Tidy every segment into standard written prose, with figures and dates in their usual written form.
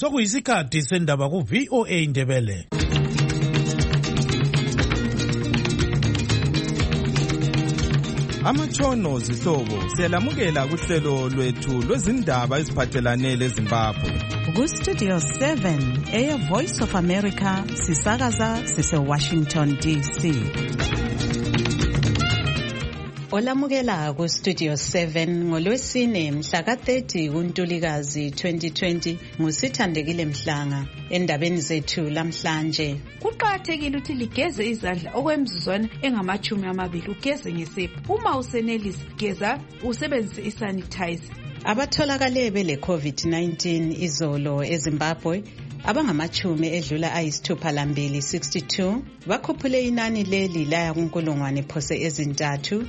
Sokuyisikhathi sendaba ku VOA Indebele. Amatshono zihlobo siyalamukela kuhlelo lwethu lwezindaba eziphathelane leZimbabwe. Ku Studio 7 Air Voice of America sisakaza sise Washington DC. Olamukela ku Studio 7 ngolwesine mhla ka 30 kuNtulikazi 2020 ngusithandekile Mhlanga. Endabeni zethu lamhlanje, kuqakathekile ukuthi ligeze izandla okwemizuzwana engama-20 ugeze ngesepha. Uma usenelisa geza usebenzise isanitizer. Abatholakale bele COVID-19 izolo eZimbabwe abangama-10 edlula ayisithuphalambili 62 bakhuphule inani leli laya kunkulungwane phose ezintathu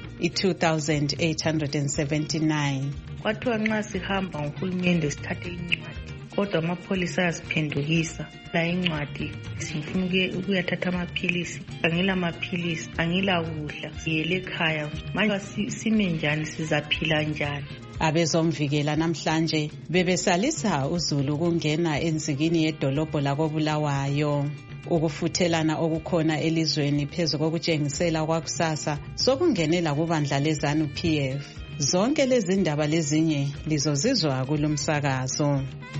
2,879. Kwathiwa nxa sihamba ngohulumende sithathe incwadi, kodwa amapholisa ayasiphendukisa. La incwadi sifuna ukuyathatha amaphilisi, angila maphilisi, angila kudla, siyele ekhaya. Manje sime njani, sizaphila njani? Abezomvikela namhlanje bebesalisa uZulu kungena enzikini yedolobho lakoBulawayo. Ukufuthelana okukhona elizweni phezu kokutshengisela kwakusasa sokungenela kubandla leZANU PF. Zonke lezi ndaba lezinye lizozizwa kulomsakazo.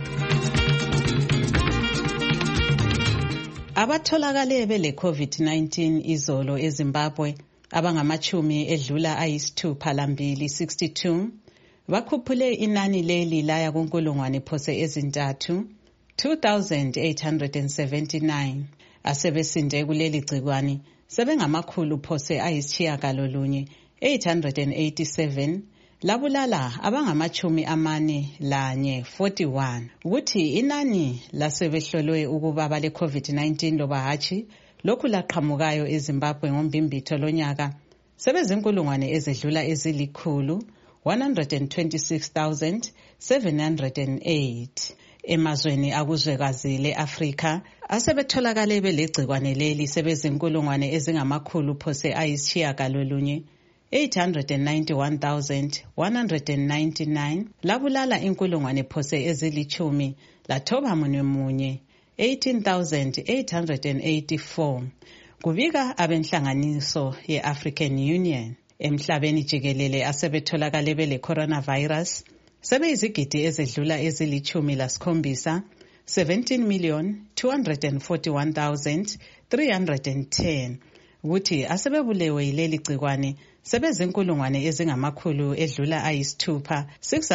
Abatholakale bele COVID-19 izolo eZimbabwe abangama-10 edlula ayisithuphalambili 62 bakhuphule inani leli laya kunkulungwane phose ezintathu 2,879. Asebesinde kuleli gcikwane sebengamakhulu phose ayisitshiyagalolunye 887 labulala abangama-41 ukuthi inani lasebehlolwe ukuba bale COVID-19 loba hatshi lokhu laqhamukayo eZimbabwe ngombimbitho lonyaka sebezinkulungwane ezedlula ezilikhulu 126,708. Emazweni akuzwekazi le-Afrika asebetholakale belegcikwane leli sebezinkulungwane ezingamakhulu phose ayisitshiyagalolunye 891,199 labulala inkulungwane phose ezilithumi lathoba munye 18,884 kubika abenhlanganiso ye-African Union. Emhlabeni jikelele asebetholakale bele coronavirus sebeyizigidi ezedlula ezili-17 17,241,310 ukuthi asebebulewe yileli gcikwane sebezinkulungwane ezingamakhulu edlula ayisithupha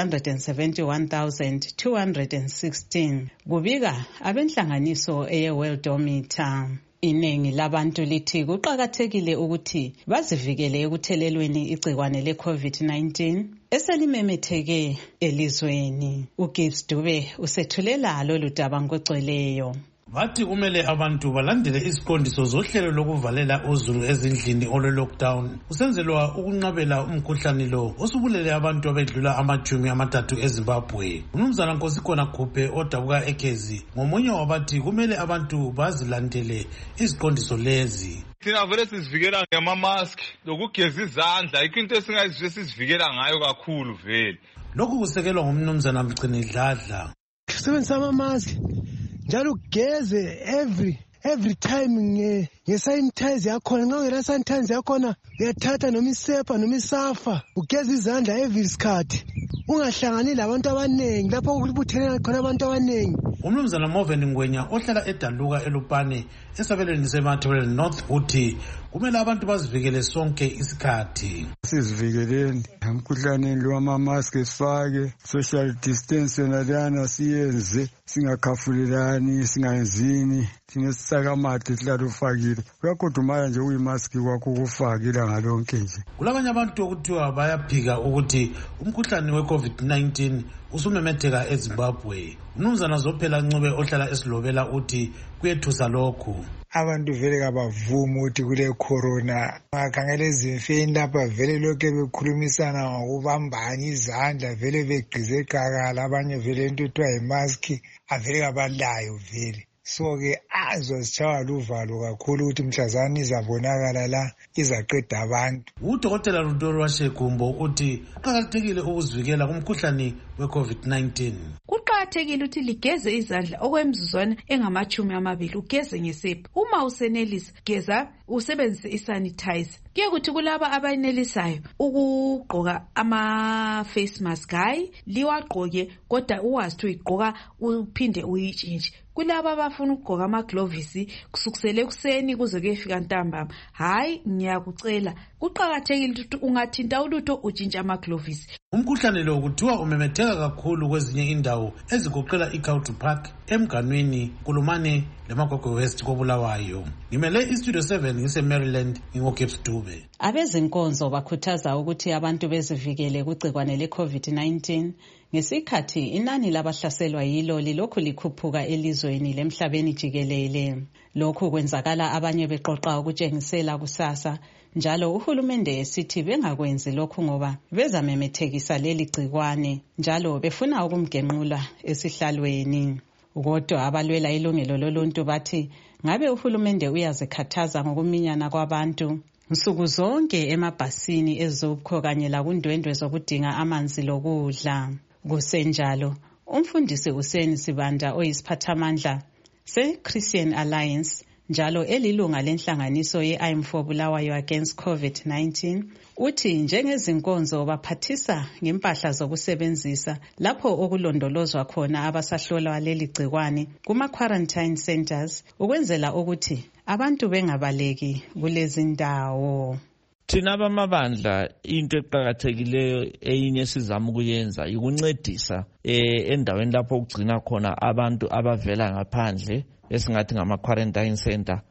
671,216 kubika abenhlanganiso eye-Worldometer. Iningi labantu lithi kuqakathekile ukuthi bazivikele ekuthelelweni igcikwane le-COVID-19 eselimemetheke elizweni. uGibbs Dube usethulela lolu daba ngogcweleyo. Bathi kumele abantu balandele isiqondiso zohlelo lokuvalela uZulu ezindlini olwe-lockdown usenzelwa ukunqabela umkhuhlane lo osubulele abantu abedlula ama-30 eZimbabwe. Umnumzana Nkosikhona Khuphe odabuka eKezi ngomunye wabathi kumele abantu bazilandele iziqondiso lezi. Thina vele sizivikela ngama-mask lokugeza izandla, into esingayizwe sizivikela ngayo kakhulu vele. Lokhu kusekelwa ngumnumzana Mgcinidladla. Sebenzisa ama-mask njalo ugeze every time ngesanitizer yakhona. Nxa ungela sanitizer yakhona uyathatha noma isepa noma isafa ugeze izandla every sikhathi. Ungahlangani labantu abanengi lapho ukubuthene khona abantu abanengi. Umnumzana Moven Ngwenya ohlala eDaluka eLupane esabelweni seMathebeleni North uthi kumele abantu bazivikele sonke isikhathi. Sizivikeleni emkhuhlaneni lo ama-mask sifake, social distance nalana siyenze, singakhafulelani, singayenzini, thina sisakamathe sihlala ufakile. Kuyakhudumala nje uyimask kwakho ukufakile ngalonke nje. Kulabanye abantu okuthiwa bayaphika ukuthi umkhuhlane we-COVID-19 usumemetheka eZimbabwe. Umnumzana Zophela Ncube ohlala esilobela uthi kuyethusa lokhu. Abantu vele kabavumi ukuthi kule corona. Bakhangela ezimfeni lapha vele lokho bekhulumisana ngokubambana izandla vele begqize eqakala, abanye vele into ethiwa yimask avele kabalayo vele. So-ke azozitshaywa luvalo kakhulu ukuthi mhlazane izabonakala la izaqeda abantu. UDokotela Rudolwa Shegumbo uthi kuqakathekile ukuzivikela kumkhuhlane we-COVID-19. Kuqakathekile ukuthi ligeze izandla okwemizuzwana engama-20 ugeze ngesepha. Uma usenelisa geza usebenzise isanitizer. Kuye kuthi kulaba abayenelisayo ukugqoka ama-face mask hayi liwagqoke kodwa uwazi ukuthi uyigqoka uphinde uyitshintshe. Kulaba abafuna ukugqoka amaglovisi kusukusele ekuseni kuze kuyefika ntambama hayi ngiyakucela kuqakathekile ukuthi ungathinta ulutho utshintshe amaglovisi. Umkhuhlane lo kuthiwa umemetheka kakhulu kwezinye indawo ezigoqela iCountry Park, eMganwini, Kulumane leMagogwe West koBulawayo. Ngimele iStudio 7 ngise-Maryland ngingoGibbs Dube. Abezinkonzo bakhuthaza ukuthi abantu bezivikele kugcikwane le-COVID-19 ngesikhathi inani labahlaselwa yilo lilokhu likhuphuka elizweni lemhlabeni jikelele. Lokhu kwenzakala abanye beqoqa ukutshengisela kusasa, njalo uhulumende esithi bengakwenzi lokhu ngoba bezamemethekisa leli gcikwane njalo befuna ukumgenqula esihlalweni. Kodwa abalwela ilungelo loluntu bathi ngabe uhulumende uyazikhathaza ngokuminyana kwabantu nsuku zonke emabhasini ezobukho kanye lakundwendwe zokudinga amanzi lokudla. Kusenjalo, umfundisi Hussein Sibanda oyisiphathamandla se-Christian Alliance njalo elilunga lenhlanganiso ye-I Am For Bulawayo Against COVID-19 uthi njengezinkonzo baphathisa ngempahla zokusebenzisa lapho okulondolozwa khona abasahlolwa leli gcikwane kuma-quarantine centers ukwenzela ukuthi abantu bengabaleki kulezi ndawo. Thina abamabandla into eqhakathekileyo eyinye sizama ukuyenza ukuncedisa endaweni lapho ukugcina khona abantu abavela ngaphandle esingathi ngama-quarantine center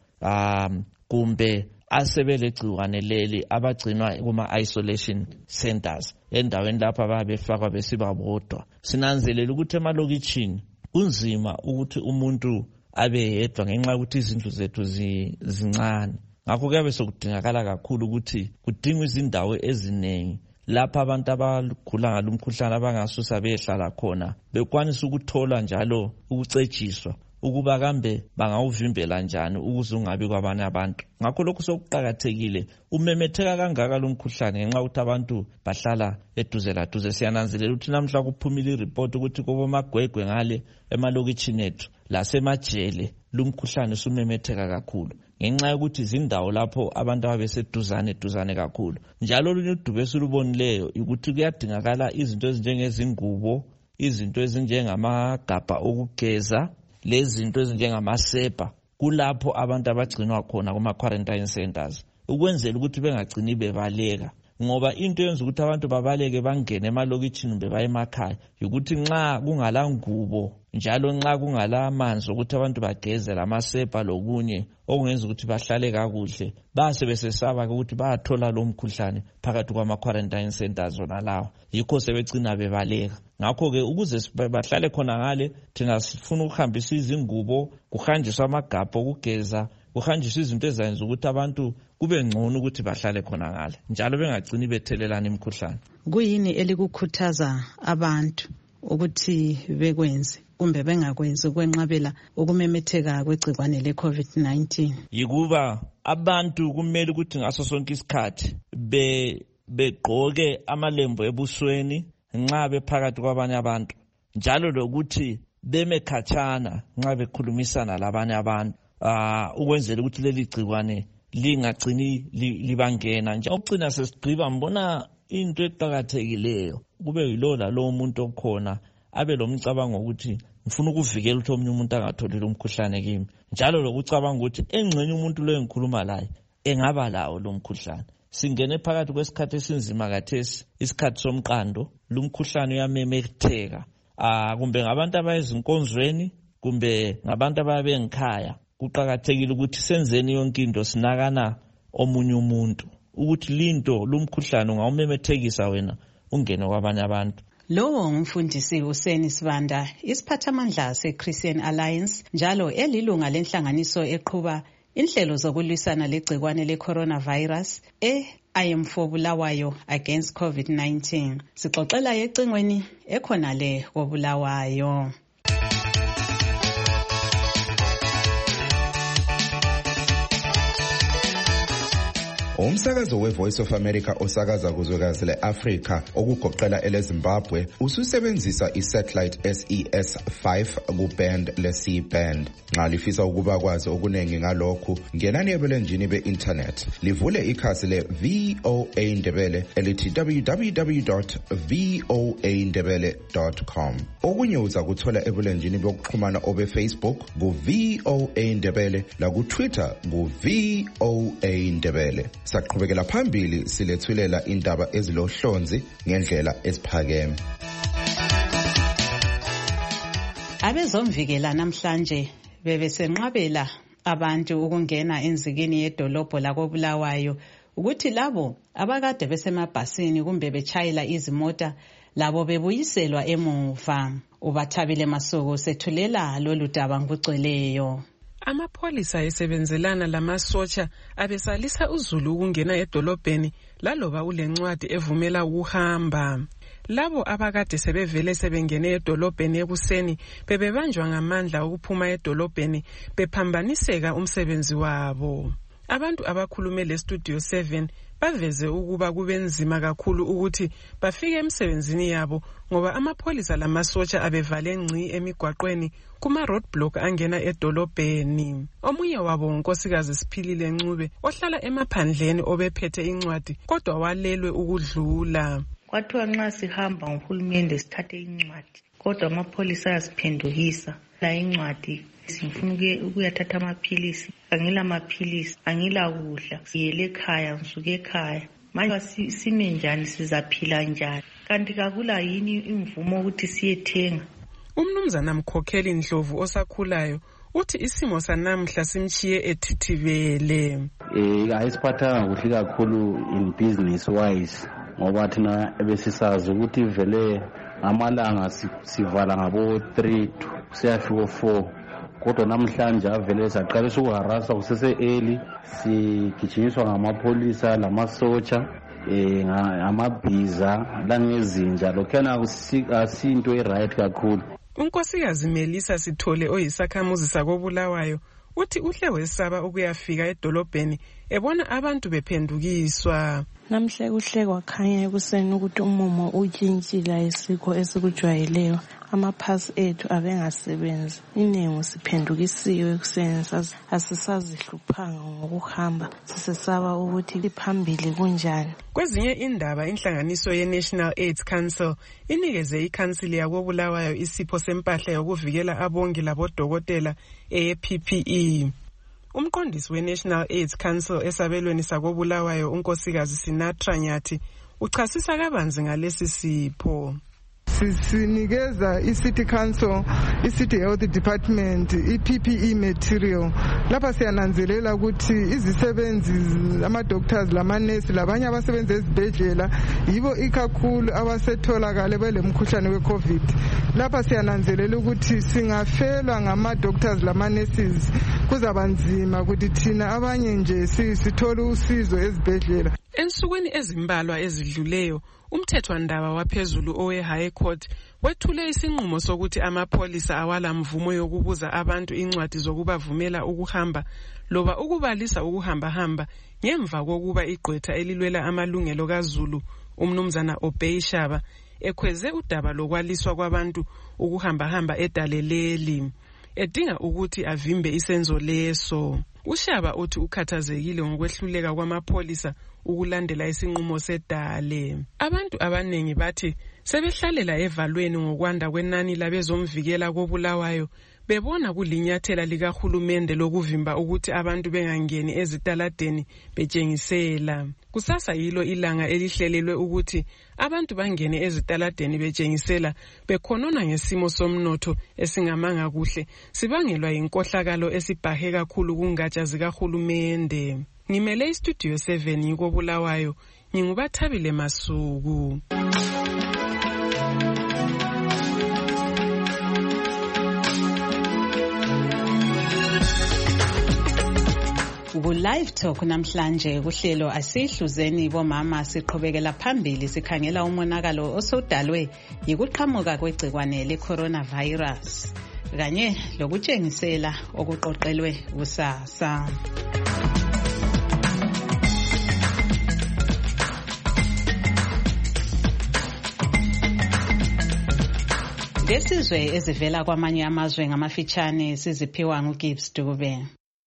kumbe asebelegciwane leli abagcinwa kuma-isolation centers endaweni lapho ababefakwa besiba bodwa. Sinanzelela ukuthi emalokitshini kunzima ukuthi umuntu abe yedwa ngenxa yokuthi izindlu zethu zincane. Ngakho kuyabe sokudingakala kakhulu ukuthi kudingwe izindawo eziningi lapha abantu abagula ngalo umkhuhlane abangasusa behlala khona bekwanisa ukuthola njalo ukucetshiswa ukuba kambe bangawuvimbela njani ukuze ungabi kwabanye abantu. Ngakho lokhu sokuqhakathekile umemetheka kangaka lo mkhuhlane ngenxa ukuthi abantu bahlala eduze laduze. Siyananzelela ukuthi namhla kuphumile ireport ukuthi kubomagwegwe ngale emalokitshini ethu lasemajele lo mkhuhlane sumemetheka kakhulu ngenxa yokuthi izindawo lapho abantu ababeseduzane kakhulu. Njalo olunye udubo esilubonileyo ukuthi kuyadingakala izinto ezinjengezingubo, izinto ezinjengamagabha okugeza, lezinto ezinjengamasepa kulapho abantu abagcinwa khona kuma-quarantine centers ukwenzela ukuthi bengagcini bebaleka. Ngoba into yenza ukuthi abantu babaleke bangene emalokitshini kumbe baye emakhaya ukuthi nxa kungala ngubo njalo nxa kungala amanzi ukuthi abantu bageze lamasepa lokunye okungenza ukuthi bahlale kakuhle base besesaba ukuthi bayathola lo mkhuhlane phakathi kwama-quarantine centers zona lawo, yikho sebegcina bebaleka. Ngakho-ke ukuze bahlale khona ngale thina sifuna ukuhambisa izingubo, kuhanjiswa amagabha okugeza, kuhanjiswa izinto ezayenza ukuthi abantu kube ngcono ukuthi bahlale khona ngale njalo bengagcini bethelelana imikhuhlane. Kuyini elikukhuthaza abantu ukuthi bekwenze kumbe bengakwenzi ukwenqabela ukumemetheka kwegcikwane le-COVID-19? Yikuba abantu kumele ukuthi ngaso sonke isikhathi begqoke amalembu ebusweni nxa bephakathi kwabanye abantu njalo lokuthi beme khatshana nxa bekhulumisana labanye abantu ukwenzela ukuthi leli gcikwane lingagcini libangena. Nje ukucina sesigqiba mbona into eqhakathekileyo kube yilo lalo muntu okhona abe lomcabango ukuthi ngifuna ukuvikela ukuthi omunye umuntu angatholi lo mkhuhlane kimi, njalo lokucabanga ukuthi engcenye umuntu lo engikhuluma laye engaba lawo lo mkhuhlane. Singene phakathi kwesikhathi esinzima kathesi, isikhathi somqando. Lo mkhuhlane uyamemetheka kumbe ngabantu abayezinkonzweni kumbe ngabantu ababengikhaya. Kuqhakathekile ukuthi senzeni yonke into sinakana omunye umuntu ukuthi linto lo mkhuhlane ungawumemethekisa wena ungene kwabanye abantu. Lowo ngumfundisi Hussein Sibanda, isiphathamandla se-Christian Alliance njalo elilunga lenhlanganiso eqhuba inhlelo zokulwisana legcikwane le-coronavirus I Am For Bulawayo Against COVID-19. Sixoxela ecingweni ekhona le koBulawayo. Umsakazo we-Voice of America osakaza kuzwekazi le-Afrika okugoqela ele-Zimbabwe ususebenzisa i-satellite SES-5 ku-band le-C-band. Nxa lifisa ukuba kwazi okunengi ngalokhu, ngenani ebulenjini be-internet. Livule ikhasi le-VOA Ndebele elithi www.voandebele.com. Okunye uza kuthola ebulenjini bokuxhumana obe-Facebook ku-VOA Ndebele laku-Twitter ku-VOA Ndebele. Saqhubekela phambili silethulela indaba ezilohlonzi ngendlela esiphakeme. Abezomvikela namhlanje bebesenqabela abantu ukungena enzikini yedolobho lakoBulawayo ukuthi labo abakade besemabhasini kumbe betshayela izimota labo bebuyiselwa emuva. Ubathabile Masuku sethulela lolu daba ngugcweleyo. Amapholisa esebenzelana lamasotsha abesalisa uzulu ukungena edolobheni laloba ulencwadi evumela ukuhamba. Labo abakade sebevele sebengene edolobheni ekuseni bebebanjwa ngamandla ukuphuma edolobheni bephambaniseka umsebenzi wabo. Abantu abakhulume le-Studio 7 baveze ukuba kubenzima kakhulu ukuthi bafike emsebenzini yabo ngoba amapholisa lamasotsha abevale ngci emigwaqweni kuma-roadblock angena edolobheni. Omunye wabo unkosikazi Siphilile Ncube ohlala emaphandleni obephethe incwadi kodwa walelwe ukudlula. Kwathiwa nxa sihamba ngohulumende sithathe incwadi kodwa amapholisa ayasiphendukisa. La incwadi sifuna ukuyathatha amaphilisi, angila maphilisi, angila kudla, siyele ekhaya, ngisuke ekhaya. Manje sime njani, sizaphila njani? Kanti kakula yini imvumo ukuthi siyethenga? Umnumzana Mkhokheli Ndlovu osakhulayo uthi isimo sanamhla simchiye ethithibele. Ayisiphathanga kuhle kakhulu in business wise ngoba thina ebesisazi ukuthi vele amalanga sivala ngabo 3 siyafika 4 kodwa namhlanje avele saqalisa ukuharasa kusese early sigijinyiswa ngamapolisa lamasotsha amabhiza langezinja lokhana asinto e-right kakhulu. Unkosikazi Melisa Sithole oyisakhamuzi sakoBulawayo uthi uhle wesaba ukuyafika edolobheni ebona abantu bephendukiswa. Namhle kuhle kwakhanya ekuseni ukuthi umumo utshintshile ayisikho esikujwayeleyo. Amaphasi ethu abengasebenzi. Inengi siphendukisiwe ekuseni asisazihluphanga ngokuhamba. Sisesaba ukuthi phambili kunjani. Kwezinye indaba inhlanganiso ye-National AIDS Council inikeze ikhansili yakoBulawayo isipho sempahla yokuvikela abongi labodokotela PPE. Umqondisi we-National AIDS Council esabelweni sakoBulawayo unkosikazi Sinatra Nyathi uchasisa kabanzi ngalesi sipho. Sinikeza i-City Council, i-City Health Department, i-PPE material. Lapha siyananzelela ukuthi izisebenzi ama-doctors lamanesi labanye abasebenza ezibhedlela yibo ikakhulu abasetholakale belemkhuhlane we-COVID. Lapha siyananzelela ukuthi singafelwa ngama-doctors lama-nurses kuzabanzima ukuthi thina abanye nje sithole usizo ezibhedlela. Ensukwini ezimbalwa ezidluleyo umthethwandaba waphezulu owe-High Court wethule isinqumo sokuthi amapholisa awala mvumo yokubuza abantu incwadi zokubavumela ukuhamba loba ukubalisa ukuhamba ngemva kokuba igqwetha elilwela amalungelo kaZulu umnumzana Obey Shaba ekhweze udaba lokwaliswa kwabantu ukuhamba edaleleli edinga ukuthi avimbe isenzo leso. Ushaba uthi ukhathazekile ngokwehluleka kwamapholisa ukulandela isinqumo sedale. Abantu abanengi bathi sebehlalela evalweni ngokwanda kwenani labezomvikela koBulawayo bebona kulinyathela likahulumende lokuvimba ukuthi abantu bengangeni ezitaladeni betshengisela. Kusasa yilo ilanga elihlelelwe ukuthi abantu bangene ezitaladeni betshengisela bekhonona ngesimo somnotho esingamanga kuhle sibangelwa yinkohlakalo esibhahe kakhulu kungatsha zikahulumende. Ngimele iStudio 7 yikoBulawayo, ngingubathabile Masuku. Ku-Live Talk namhlanje kuhlelo asihluzeni bomama siqhubekela phambili sikhangela umonakalo osudalwe yikuqhamuka kwegcikwane le-coronavirus kanye lokutshengisela okuqoqelwe kusasa. Lesizwe ezivela kwamanye amazwe ngamafitshane siziphiwa nguGibbs Dube.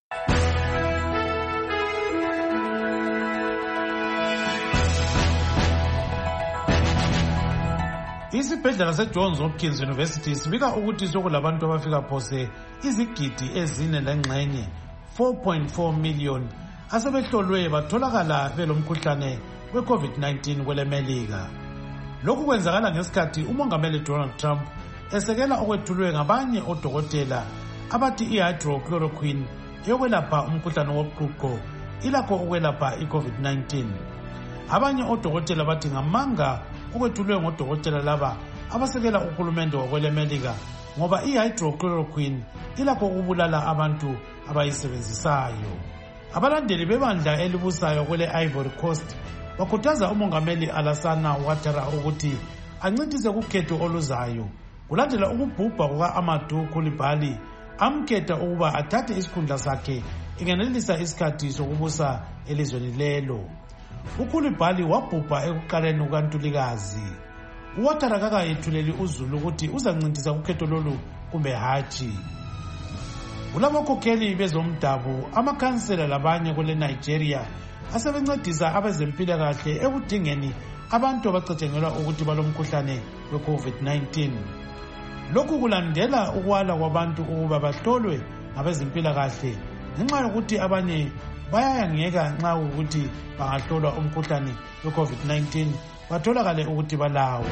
Isibhedlela seJohns Hopkins University sibika ukuthi sokulabantu abafika phose izigidi ezine lengxenye 4.4 million asebehlolwe batholakala belomkhuhlane we-COVID-19 kwelemelika. Lokhu kwenzakala ngesikhathi umongameli Donald Trump esekela okwethulwe ngabanye odokotela abathi i-hydrochloroquine yokwelapha umkhuhlane woqhuqho ilakho ukwelapha i-COVID-19. Abanye odokotela bathi ngamanga okwethulwe ngodokotela laba abasekela uhulumende wakwelemelika ngoba i-hydrochloroquine ilakho ukubulala abantu abayisebenzisayo. Abalandeli bebandla elibusayo kwele Ivory Coast bakhuthaza umongameli Alassane Ouattara ukuthi ancedise kukhetho oluzayo kulandela ukubhubha kuka-Amadou Coulibaly amkhetha ukuba athathe isikhundla sakhe engenelisa isikhathi sokubusa elizweni lelo. uCoulibaly wabhubha ekuqaleni kukaNtulikazi. Ouattara kakayethuleli uzulu ukuthi uzancintisa kukhetho lolu kumbe hatshi. Kulabakhokheli bezomdabu, amakhansela labanye kule Nigeria asebencedisa abezempilakahle ekudingeni abantu abacatshangelwa ukuthi balomkhuhlane we-COVID-19. Lokhu kulandela ukwala kwabantu ukuba bahlolwe ngabezempilakahle ngenxa yokuthi abanye bayayangeka nxa ukuthi bangahlolwa umkhuhlane we-COVID-19 batholakale ukuthi balawo.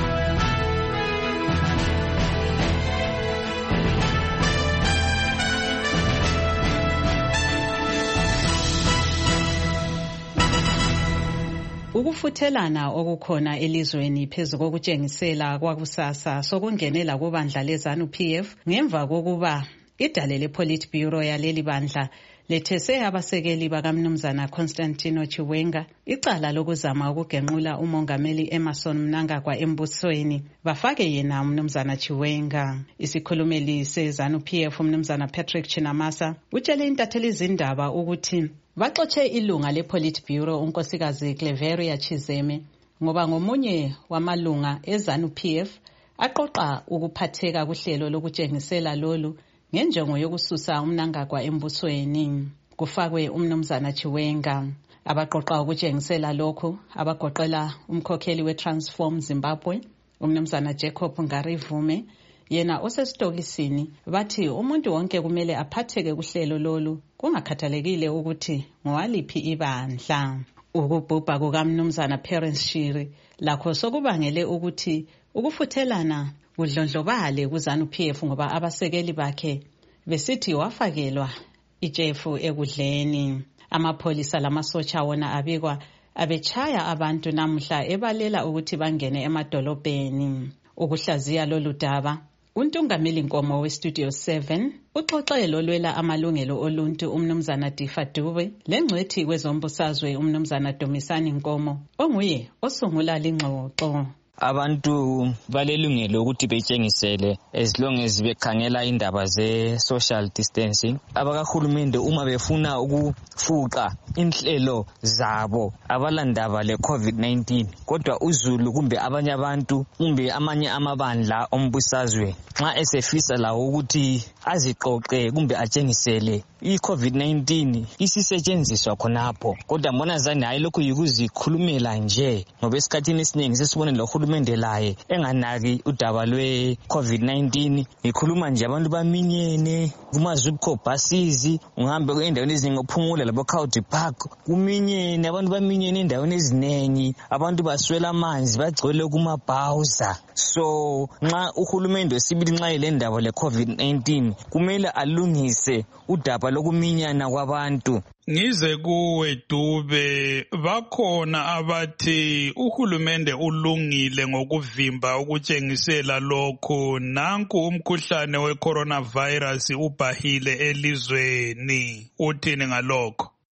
Ukufuthelana okukhona elizweni phezu kokutshengisela kwakusasa sokungenela kubandla leZANU-PF ngemva kokuba idale lePolitburo yaleli bandla lethese abasekeli bakamnumzana Constantino Chiwenga icala lokuzama ukugenqula umongameli Emmerson Mnangagwa embusweni bafake yena umnumzana Chiwenga. Isikhulumeli seZANU-PF umnumzana Patrick Chinamasa utshele intatheli izindaba ukuthi baxotshe ilunga lePolitburo unkosikazi Cleveria Chizeme ngoba ngomunye wamalunga eZANU-PF aqoqa ukuphatheka kuhlelo lokutshengisela lolu ngenjongo yokususa uMnangagwa embusweni. Kufakwe umnumzana Chiwenga. Abaqoqa ukutshengisela lokhu abagoqela umkhokheli weTransform Zimbabwe umnumzana Jacob Ngarivume yena osesitokisini bathi umuntu wonke kumele aphatheke kuhlelo lolu kungakhathalekile ukuthi ngowaliphi ibandla. Ukubhubha kukamnumzana Perence Shiri lakho sokubangele ukuthi ukufuthelana kudlondlobale kuZANU-PF ngoba abasekeli bakhe besithi wafakelwa ijefu ekudleni. Amapholisa lamasotsha wona abikwa abechaya abantu namhla ebalela ukuthi bangene emadolobheni. Ukuhlaziya lolu daba untungameli Nkomo weStudio 7 uxoxelo lwela amalungelo oluntu umnumzana Difa Dube lengcwethi kwezombusazwe umnumzana Dumisani Nkomo onguye osungula lingxoxo. Abantu balelungelo ukuthi betshengisele as long as bekhangela indaba ze-social distancing. Abakahulumende uma befuna ukufuqa inhlelo zabo abalandaba le-COVID-19 kodwa uzulu kumbe abanye abantu kumbe amanye amabandla ombusazwe nxa esefisa lawo ukuthi aziqoqe kumbe atshengisele i-COVID-19 isisetshenziswa khonapho kodwa mbona zani hayi lokhu yikuzikhulumela nje ngoba esikhathini esiningi sesibone lo uhulumende laye enganaki udaba lwe-COVID-19 ngikhuluma nje abantu baminyene kuma-Zupco buses ungahambe endaweni eziningi ophumula labo-County Park kuminyene abantu baminyene endaweni eziningi abantu baswela amanzi bagcwele kumabhawuza. So nxa uhulumende sibili nxa ile ndaba le-COVID-19 kumele alungise udaba lokuminyana kwabantu. Ngize kuwe Dube, bakhona abathi uhulumende ulungile ngokuvimba ukutshengisela lokho nanku umkhuhlane we coronavirus ubhahile elizweni. Uthini ngalokho?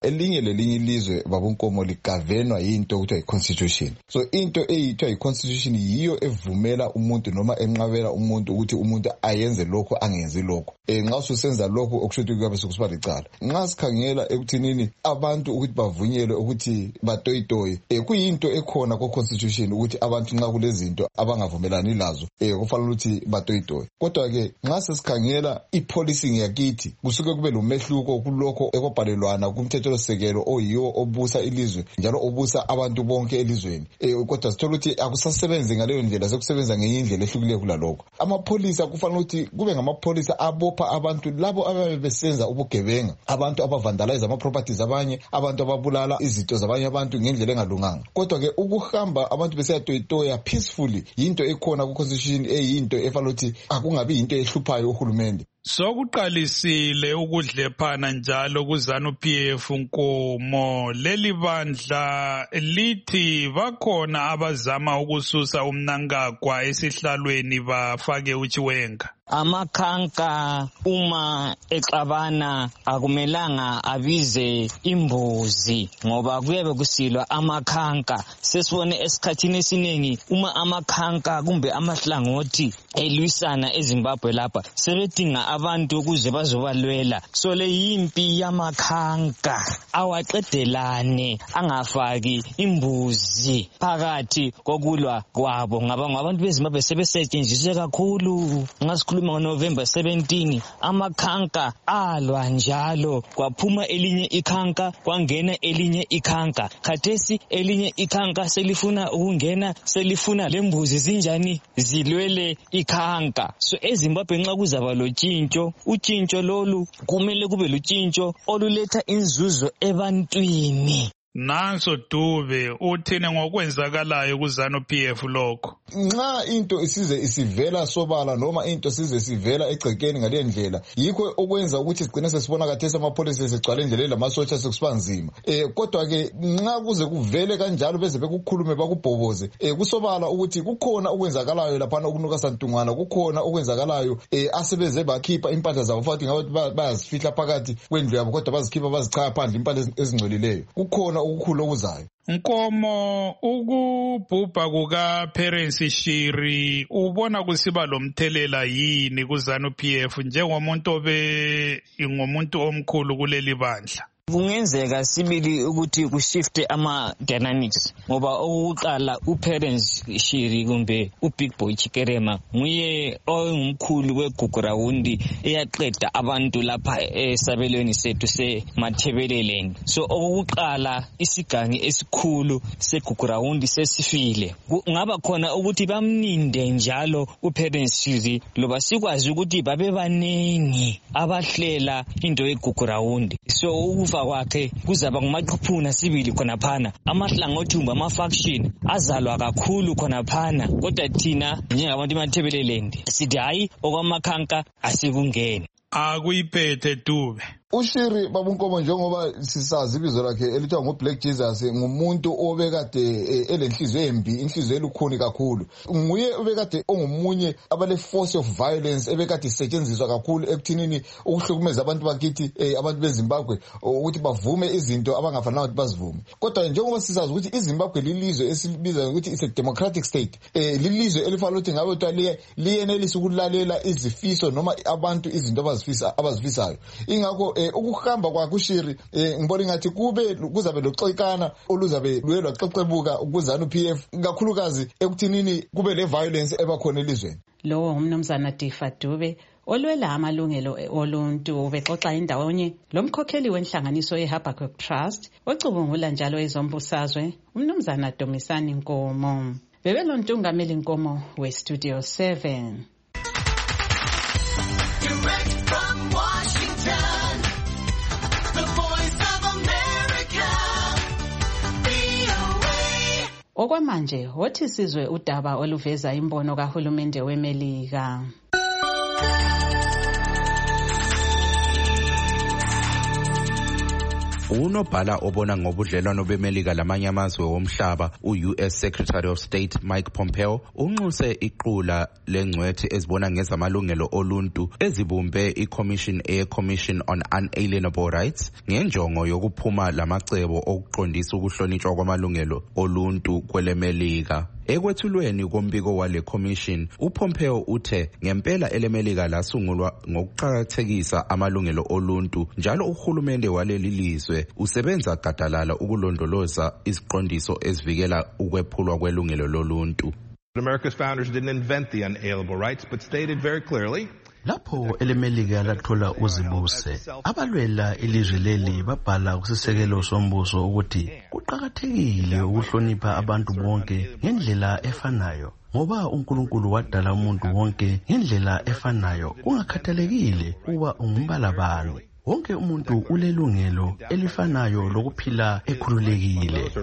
elinye lelinye ilizwe babunkomo ligavenwa yinto okuthiwa yi-constitution. So into eyithiwa yi-constitution yiyo evumela umuntu noma enqabela umuntu ukuthi umuntu ayenze lokho angenzi lokho. Nxa ususenza lokho okusho ukuthi kuyabe sekusiba licala. Nxa sikhangela ekuthinini abantu ukuthi bavunyelwe ukuthi batoyitoye, kuyinto ekhona ku-constitution ukuthi abantu nxa kulezinto abangavumelani lazo kufanele ukuthi batoyitoye. Kodwa-ke nxa sesikhangela ipolicy yakithi kusuke kube lomehluko kulokho ekobhalelwana kumthethosisekelo oyiwo obusa ilizwe njalo obusa abantu bonke elizweni. Kodwa sithola ukuthi akusasebenzi ngaleyo ndlela, sekusebenza ngenye indlela ehlukileyo kulalokho. Amapholisa kufanele ukuthi kube ngamapholisa abopha abantu labo ababe besenza ubugebenga, abantu abavandalize ama-properties abanye, abantu ababulala izinto zabanye abantu ngendlela engalunganga. Kodwa-ke ukuhamba abantu besiyatoyitoya peacefully yinto ekhona ku-constitution, eyinto efanele ukuthi akungabi yinto ehluphayo uhulumende. Sokuqalisile ukudlephana njalo kuZANU-PF Nkomo. Leli bandla lithi bakhona abazama ukususa umnankagwa esihlalweni bafake uChiwenga. Amakhanka uma exabana akumelanga abize imbuzi ngoba kuyabe kusilwa amakhanka. Sesibone esikhathini esiningi uma amakhanka kumbe amahlangothi elwisana eZimbabwe lapha sebedinga abantu ukuze bazobalwela. So le yimpi yamakhanka awaqedelane angafaki imbuzi phakathi kokulwa kwabo. Ngaba abantu beZimbabwe sebesetshenziswe kakhulu. Ngasikhuluma ngoNovember 17 amakhanka alwa njalo, kwaphuma elinye ikhanka kwangena elinye ikhanka. Khathesi elinye ikhanka selifuna ukungena, selifuna lembuzi zinjani zilwele ikhanka. So eZimbabwe nxa kuzaba lotshintsho, utshintsho lolu kumele kube lutshintsho oluletha inzuzo ebantwini. Nanso Dube uthini ngokwenzakalayo kuZANU-PF lokho? Nxa into isivela sobala noma into sivela egcekeni ngale ndlela, yikho okwenza ukuthi sigcine sesibona kathesi amapholisa segcwala endleleni lamasotsha sekusiba nzima. Kodwa-ke nxa kuze kuvele kanjalo beze bekukhulume bakubhoboze, kusobala ukuthi kukhona okwenzakalayo laphana okunuka santungwana, kukhona okwenzakalayo asebeze bakhipha impahla zabo futhi ngabe bayazifihla phakathi kwendlu yabo kodwa bazikhipha bazichaya phandle impahla ezingcolileyo. Kukhona ukukhulu okuzayo. Nkomo, ukubhubha kuka-Perence Shiri ubona kusiba lomthelela yini kuZANU-PF njengomuntu ngomuntu omkhulu kuleli bandla? Kungenzeka sibili ukuthi kushifte ama-dynamics ngoba okokuqala uPerence Shiri kumbe uBig Boy Chikerema nguye ongumkhulu weGugurawundi eyaqeda abantu lapha esabelweni sethu seMathebeleleni. So okokuqala isigangi esikhulu seGugurawundi sesifile. Ngaba khona ukuthi bamninde njalo uPerence Shiri loba sikwazi ukuthi babe baningi abahlela into yeGugurawundi. So ukufa kwakhe kuzaba ngumaqhuphuna sibili khonaphana. Amahlangothi ama-faction azalwa kakhulu khonaphana, kodwa thina njengabantu eMathebeleleni sithi hayi okwamakhanka asikungeni. Akuyiphethe Dube. uShiri babunkomo njengoba sisazi ibizo lakhe elithiwa nguBlack Jesus ngumuntu obekade elenhliziyo embi, inhliziyo elukhuni kakhulu. Nguye obekade ongumunye abale force of violence ebekade isetshenziswa kakhulu ekuthinini ukuhlukumeza abantu bakithi abantu beZimbabwe ukuthi bavume izinto abangafanele ukuthi bazivume. Kodwa njengoba sisazi ukuthi iZimbabwe lilizwe esilibiza ukuthi it's a democratic state, lilizwe elifanele ukuthi ngabe kuthiwa liyenelisa ukulalela izifiso noma abantu izinto abazifisayo. Ingakho ukuhamba kwakhe uShiri ngibona ngathi kuzabe loxekana oluzabe lwelwa xoxebuka kuZANU-PF kakhulukazi ekuthinini kube le violence ebakhona elizweni. Lo umnumzana Difa Dube olwela amalungelo oluntu bexoxa indawonye lomkhokheli wenhlanganiso yeHabakkuk Trust ocubungula njalo ezombusazwe umnumzana Domisani Nkomo. Bebelontungameli Nkomo weStudio 7. Okwamanje wothi sizwe udaba oluveza imbono kahulumende weMelika. Unobhala obona ngobudlelwano beMelika lamanye amazwe womhlaba u-US Secretary of State Mike Pompeo unxuse iqula lengcwethi ezibona ngezamalungelo oluntu ezibumbe i-Commission on Unalienable Rights ngenjongo yokuphuma lamacebo okuqondisa ukuhlonitshwa kwamalungelo oluntu kweleMelika. Ekwethulweni kombiko wale commission, uPompeo uthe ngempela eleMelika lasungulwa ngokuqhakathekisa amalungelo oluntu njalo uhulumende waleli lizwe usebenza gadalala ukulondoloza iziqondiso ezivikela ukwephulwa kwelungelo loluntu. America's founders didn't invent the unalienable rights but stated very clearly lapho eleMelika lathola uzibuse abalwela ilizwe leli babhala kusisekelo sombuso ukuthi kuqhakathekile ukuhlonipha abantu bonke ngendlela efanayo ngoba uNkulunkulu wadala umuntu wonke ngendlela efanayo kungakhathalekile uba ungumbala bani. Wonke umuntu ulelungelo elifanayo lokuphila ekhululekile.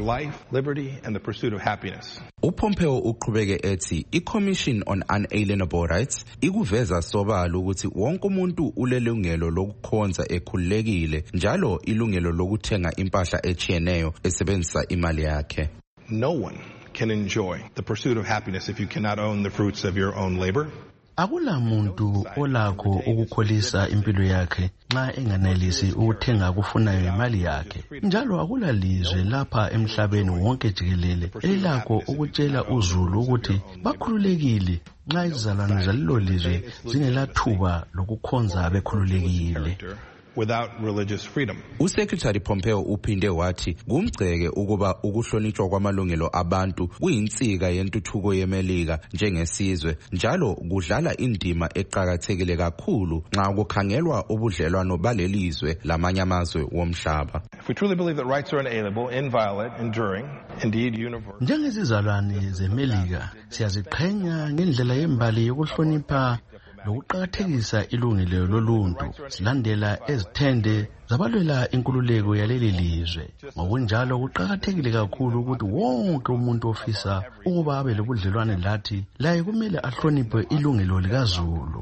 uPompeo uqhubeke ethi iCommission on Unalienable Rights ikuveza sobala ukuthi wonke umuntu ulelungelo lokukhonza ekhululekile njalo ilungelo lokuthenga impahla echiyeneyo esebenzisa imali yakhe. No one can enjoy the pursuit of happiness if you cannot own the fruits of your own labor. Akula muntu olakho ukukholisa impilo yakhe nxa enganelisi ukuthenga kufunayo imali yakhe. Njalo akula lizwe lapha emhlabeni wonke jikelele elilakho ukutshela uzulu ukuthi bakhululekile nxa izizalwane zalelo lizwe zingelathuba lokukhonza bekhululekile. Without religious freedom. uSecretary Pompeo uphinde wathi kumgceke ukuba ukuhlonitshwa kwamalungelo abantu kuyinsika yentuthuko yeMelika njengesizwe njalo kudlala indima eqhakathekile kakhulu nxa kukhangelwa ubudlelwano balelizwe lamanye amazwe womhlaba. If we truly believe that rights are unalienable, inviolate, enduring, indeed universal. Njengezizalwane zeMelika siyaziqhenya ngendlela yembali yokuhlonipha lokuqhakathekisa ilungelo loluntu silandela ezithende zabalwela inkululeko yaleli lizwe. Ngokunjalo kuqhakathekile kakhulu ukuthi wonke umuntu ofisa ukuba abe lobudlelwane lathi laye kumele ahloniphe ilungelo likaZulu.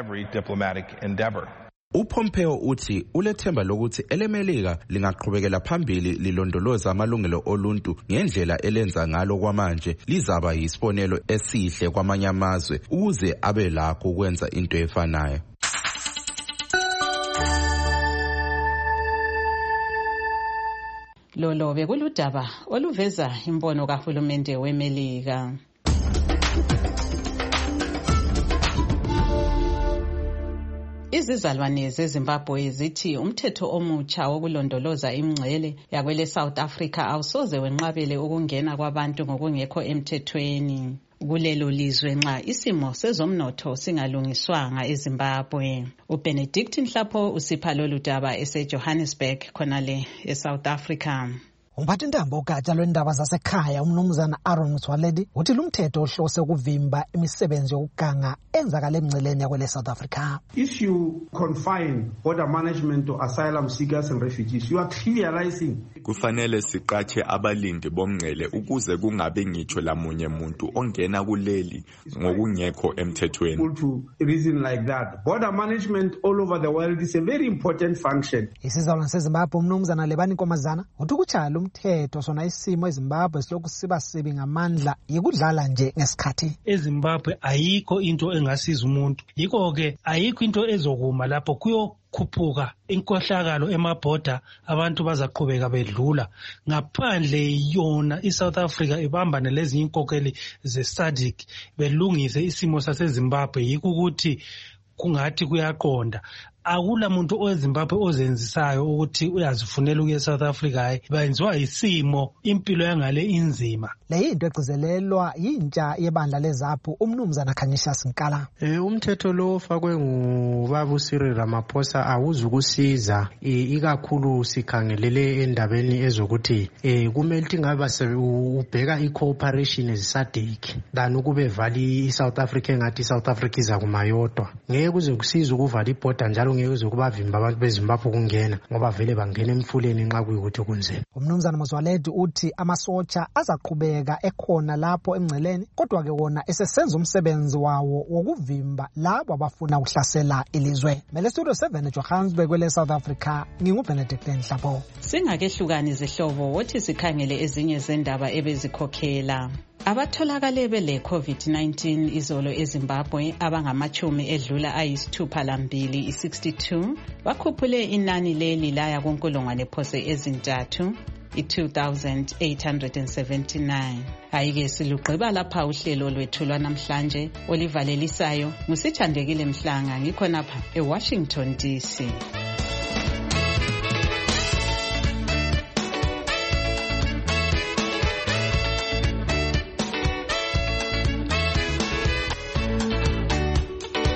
uPompeo uthi ulethemba lokuthi eleMelika lingaqhubekela phambili lilondoloza amalungelo oluntu ngendlela elenza ngalo kwamanje lizaba yisibonelo esihle kwamanye amazwe ukuze abe lakho ukwenza into efanayo. Lolo bekuludaba oluveza imbono kahulumende weMelika. Izizalwane zeZimbabwe zithi umthetho omutsha wokulondoloza imingcele yakwele South Africa awusoze wenqabele ukungena kwabantu ngokungekho emthethweni kulelo lizwe nxa isimo sezomnotho singalungiswanga eZimbabwe. uBenedict Nhlapho usipha lolu daba eseJohannesburg khonale eSouth Africa. Umphathintambo ugatsha lwendaba zasekhaya umnumzana Aaron Mthwaledi uthi lumthetho ohlose ukuvimba imisebenzi yokuganga enzakala emngceleni yakwele South Africa. If you confine border management to asylum seekers and refugees, you are trivializing. Kufanele siqatshe abalindi bomngcele ukuze kungabe ngitsho lamunye muntu ongena kuleli ngokungekho emthethweni. To reason like that. Border management all over the world is a very important function. Isizalwane seZimbabwe umnumzana Lebani Nkomazana uthi kutshala umthetho sona isimo eZimbabwe silokhu siba sibi ngamandla yikudlala nje ngesikhathi. eZimbabwe ayikho into engasiza umuntu, yikho ke ayikho into ezokuma lapho kuyokhuphuka inkohlakalo emabhoda abantu bazaqhubeka bedlula ngaphandle yona iSouth Africa ibambane lezinye inkokeli zeSADC belungise isimo saseZimbabwe yikho ukuthi kungathi kuyaqonda. Akula muntu oweZimbabwe ozenzisayo ukuthi uyazifunela ukuya eSouth Africa benziwa isimo impilo yangale inzima. Le yinto egcizelelwa yintsha yebandla leZAPU umnumzana Khanyisa Sinkala. Umthetho lo ofakwe ngubaba uCyril Ramaphosa awuzukusiza ikakhulu sikhangelele endabeni ezokuthi kumele ukuthi ngabe ubheka iCooperation eSADC than ukube vali iSouth Africa ngathi iSouth Africa iza kumayodwa. Ngeke kuze kusiza ukuvala ibhoda njalo ngeke uzokubavimba abantu beZimbabwe ukungena ngoba vele bangena emfuleni nxa kuyikuthi kunzima. Umnumzana Mzwaledi uthi amasotsha azaqhubeka ekhona lapho emngceleni kodwa ke wona esesenza umsebenzi wawo wokuvimba labo abafuna ukuhlasela ilizwe. Mele Studio 7 Johannesburg kwele South Africa, nginguBenedict Nhlapho. Singakehlukani izihlobo wothi sikhangele ezinye zendaba ebezikhokhela. Abatholakale bele COVID-19 izolo eZimbabwe abangamachumi edlula ayisithuphalambili i-62 bakhuphule inani leli laya kunkulungwane phose ezintathu i-2,879. Ayike silugqiba lapha uhlelo lwethu lwanamhlanje olivalelisayo ngusithandekile Mhlanga ngikhonapha eWashington DC.